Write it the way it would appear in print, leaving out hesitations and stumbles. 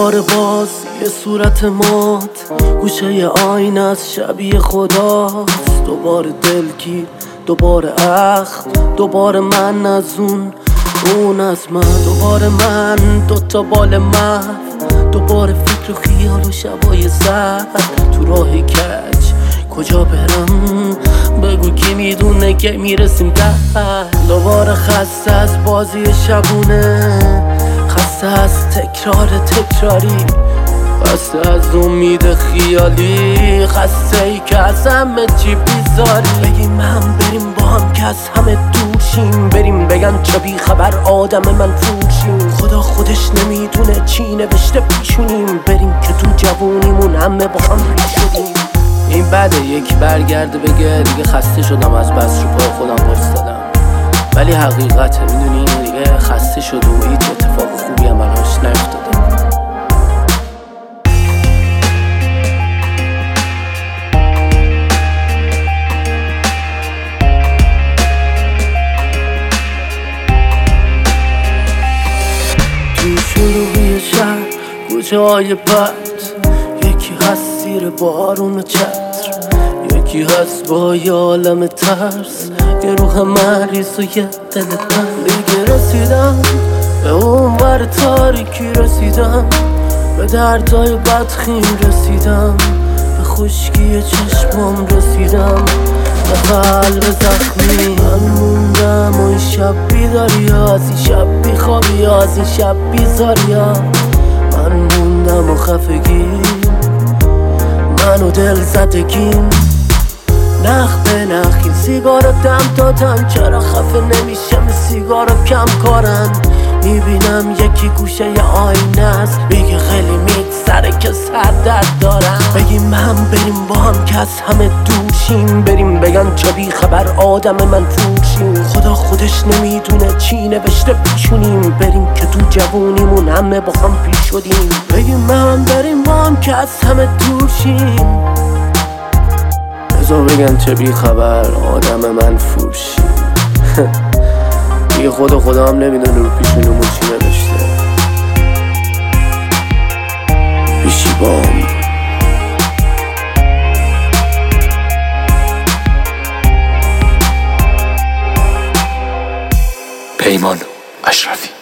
دوباره باز یه صورت مات گوشه آینه از شبیه خداست. دوباره دلگیر، دوباره اخم، دوباره من از اون از من، دوباره من دوتا بال محو، دوباره فکر و خیال و شبای زرد. تو راه کج کجا برم بگو کی میدونه که میرسیم در. دوباره خسته از بازی شبونه، خسته از تکراری، خسته از امید خیالی، خسته ای که از همه چی بیزاری. بگیم من بریم با هم که از همه دور شیم، بریم بگن چه بی خبر آدم من فروشیم. خدا خودش نمیدونه چی نوشته پیشونیم، بریم که تو جوونیمون همه با هم پیر شدیم. این بده یکی برگرده بگه دیگه خسته شدم از بس رو پای خودم وایستادم، ولی حقیقته میدونی دیگه خسته شد و هیچ اتفاق خوبی هم براش نیفتاده. تو شلوغی شهر کوچه های بد، یکی هست زیر بارون و چتر، یکی هست با یه عالم ترس، یه روح مریض و یه دل بند. دیگه رسیدم به اون ور تاریکی، رسیدم به دردای بدخیم، رسیدم به خشکی چشمام، رسیدم به قلب زخمی. من موندم و این شب بیداری ها، از این شب بیخوابی ها، از این شب بیزاری ها. من موندم و خفگی، من و دل زدگیم، نخ به نخ این سیگارو دم دادن. چرا خفه نمیشم این سیگارو کم کارن؟ میبینم یکی گوشه آینه است، میگه خیلی میگذره که سر درد دارم. بگیم من بریم با هم که از همه دور شیم، بریم بگن چه بی خبر آدم من فروشیم. خدا خودش نمیدونه چی نوشته پیشونیم، بریم که تو جوونیمون همه با هم پیر شدیم. بگیم من بریم با هم که از همه دور شیم، بذار بگن چه بی خبر آدم من فروشیم. دیگه خدا هم نمیدونه رو پیشونمون چی نوشته. بیشی بام پیمان اشرفی.